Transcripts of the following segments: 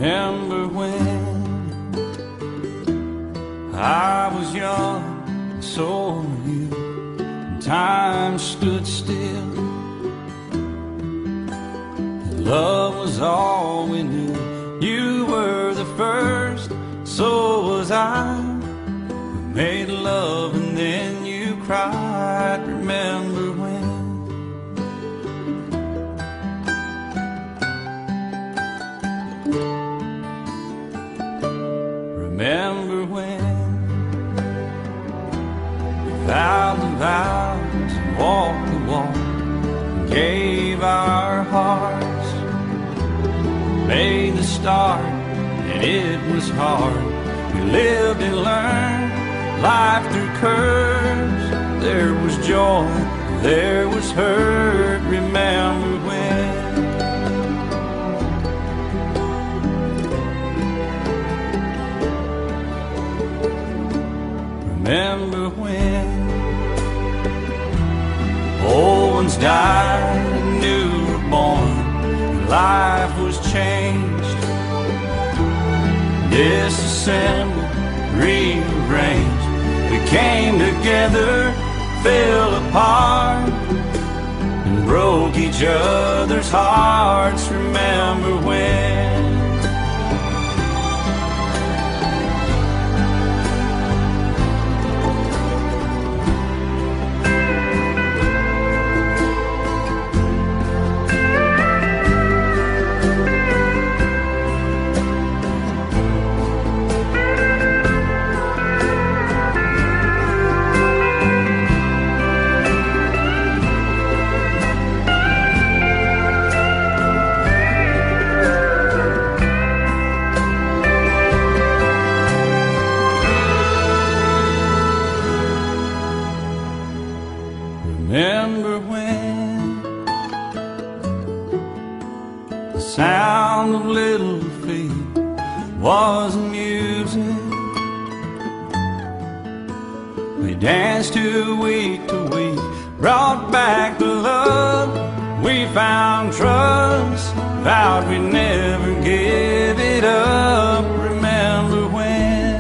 Remember when I was young, and so were you, and time stood still, and love was all we knew. You were the first, so was I. We made love and then you cried. Remember when? Remember when we vowed the vows and walked the walk and gave our hearts, made the start and it was hard. We lived and learned life through curves. There was joy, there was hurt. Remember when? Remember when old ones died and new were born, and life was changed, disassembled, rearranged. We came together, fell apart, and broke each other's hearts. Remember when? Remember when the sound of little feet was music? We danced to week, brought back the love. We found trust, vowed we'd never give it up. Remember when?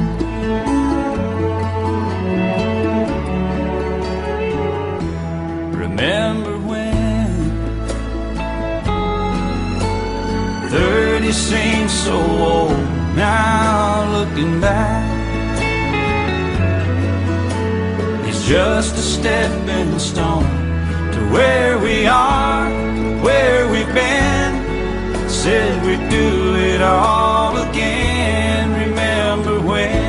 Remember when 30 seems so old now, looking back. It's just a stepping stone to where we are, where we've been. Said we'd do it all again. Remember when?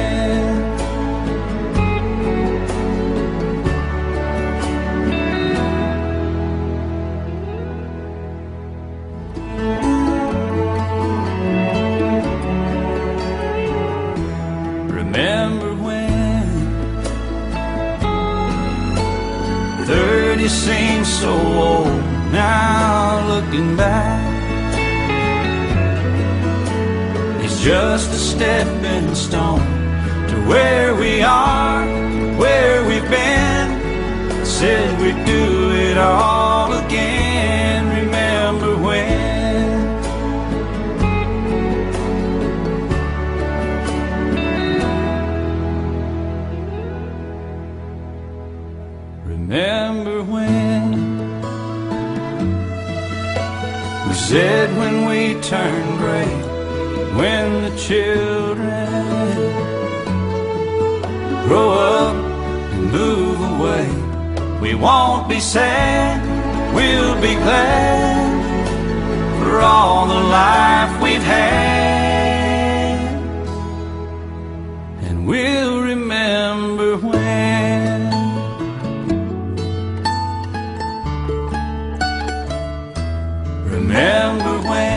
Remember when 30 seems so old now, looking back. It's just a stepping stone to where we are, where we've been. Said we'd do it all again. Remember when? Remember when we said when we turn gray, when the children grow up and move away, we won't be sad, we'll be glad for all the life we've had. And we'll remember when. Remember when